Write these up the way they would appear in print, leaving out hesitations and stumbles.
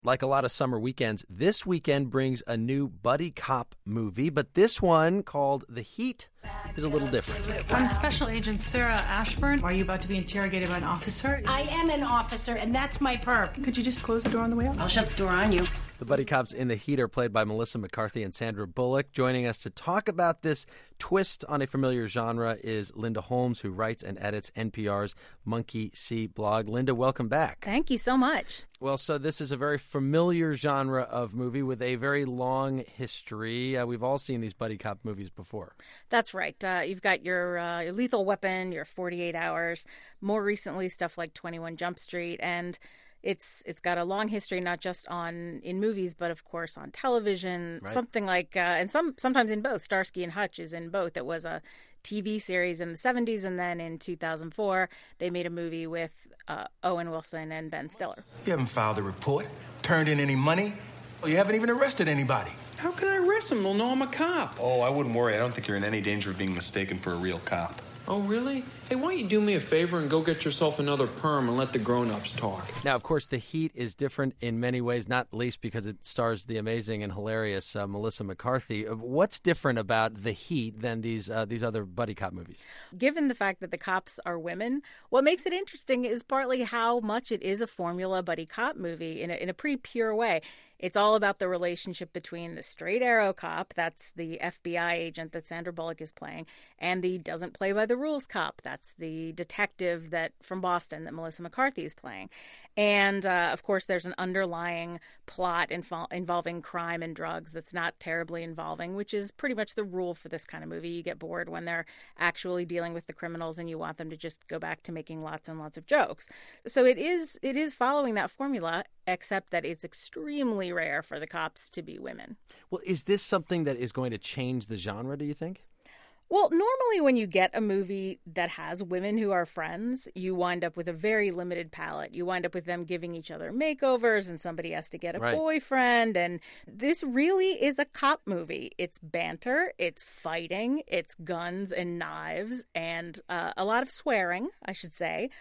like a lot of summer weekends, this weekend brings a new buddy cop movie, but this one, called The Heat, is a little different. I'm Special Agent Sarah Ashburn. Are you about to be interrogated by an officer? I am an officer, and that's my perp. Could you just close the door on the way out? I'll shut the door on you. The buddy cops in The Heat are played by Melissa McCarthy and Sandra Bullock. Joining us to talk about this twist on a familiar genre is Linda Holmes, who writes and edits NPR's Monkey See blog. Linda, welcome back. Thank you so much. Well, so this is a very familiar genre of movie with a very long history. We've all seen these buddy cop movies before. That's right. You've got your Lethal Weapon, your 48 Hours, more recently stuff like 21 Jump Street, and it's got a long history not just in movies, but of course on television. Right. Something like and sometimes in both. Starsky and Hutch is in both. It was a TV series in the 70s, and then in 2004 they made a movie with Owen Wilson and Ben Stiller. You haven't filed a report, turned in any money, or you haven't even arrested anybody. How can I arrest them? They'll know I'm a cop. Oh, I wouldn't worry. I don't think you're in any danger of being mistaken for a real cop. Oh, really? Hey, why don't you do me a favor and go get yourself another perm and let the grown-ups talk? Now, of course, The Heat is different in many ways, not least because it stars the amazing and hilarious Melissa McCarthy. What's different about The Heat than these other buddy cop movies? Given the fact that the cops are women, what makes it interesting is partly how much it is a formula buddy cop movie in a pretty pure way. It's all about the relationship between the straight arrow cop, that's the FBI agent that Sandra Bullock is playing, and the doesn't play by the rules cop, that's the detective from Boston that Melissa McCarthy is playing. And, of course, there's an underlying plot involving crime and drugs that's not terribly involving, which is pretty much the rule for this kind of movie. You get bored when they're actually dealing with the criminals and you want them to just go back to making lots and lots of jokes. So it is following that formula, except that it's extremely rare for the cops to be women. Well, is this something that is going to change the genre, do you think? Well, normally when you get a movie that has women who are friends, you wind up with a very limited palette. You wind up with them giving each other makeovers and somebody has to get a boyfriend. And this really is a cop movie. It's banter, it's fighting, it's guns and knives, and a lot of swearing, I should say.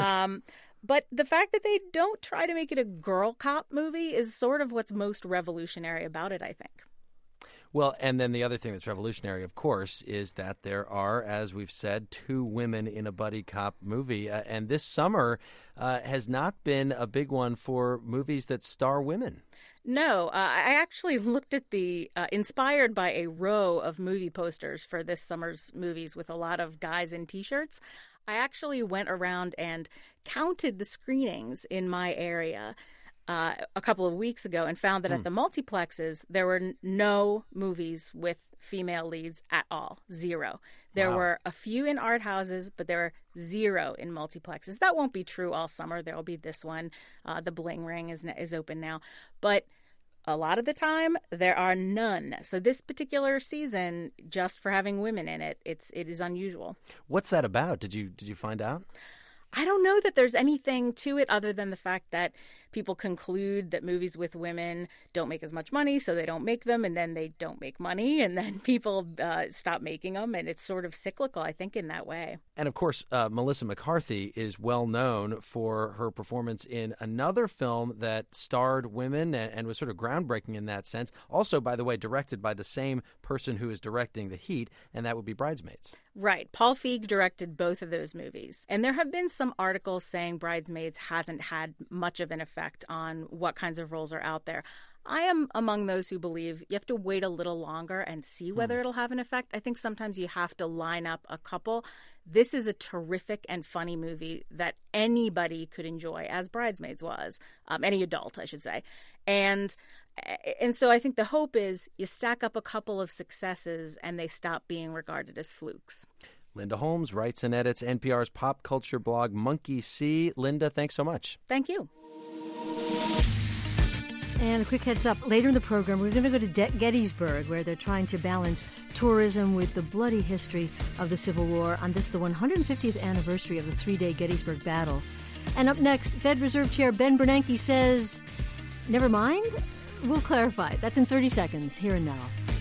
But the fact that they don't try to make it a girl cop movie is sort of what's most revolutionary about it, I think. Well, and then the other thing that's revolutionary, of course, is that there are, as we've said, 2 women in a buddy cop movie. And this summer has not been a big one for movies that star women. No, I actually looked at inspired by a row of movie posters for this summer's movies with a lot of guys in T-shirts. I actually went around and counted the screenings in my area a couple of weeks ago and found that at the multiplexes, there were no movies with female leads at all. 0. There were a few in art houses, but there were 0 in multiplexes. That won't be true all summer. There will be this one. The Bling Ring is open now. But a lot of the time, there are none. So this particular season, just for having women in it, it is unusual. What's that about? Did you find out? I don't know that there's anything to it other than the fact that people conclude that movies with women don't make as much money, so they don't make them, and then they don't make money, and then people stop making them, and it's sort of cyclical, I think, in that way. And, of course, Melissa McCarthy is well known for her performance in another film that starred women and was sort of groundbreaking in that sense. Also, by the way, directed by the same person who is directing The Heat, and that would be Bridesmaids. Right. Paul Feig directed both of those movies. And there have been some articles saying Bridesmaids hasn't had much of an effect on what kinds of roles are out there. I am among those who believe you have to wait a little longer and see whether it'll have an effect. I think sometimes you have to line up a couple. This is a terrific and funny movie that anybody could enjoy, as Bridesmaids was, any adult, I should say. And so I think the hope is you stack up a couple of successes and they stop being regarded as flukes. Linda Holmes writes and edits NPR's pop culture blog Monkey See. Linda, thanks so much. Thank you. And a quick heads up, later in the program, we're going to go to Gettysburg, where they're trying to balance tourism with the bloody history of the Civil War on the 150th anniversary of the 3-day Gettysburg Battle. And up next, Fed Reserve Chair Ben Bernanke says, never mind, we'll clarify. That's in 30 seconds, here and now.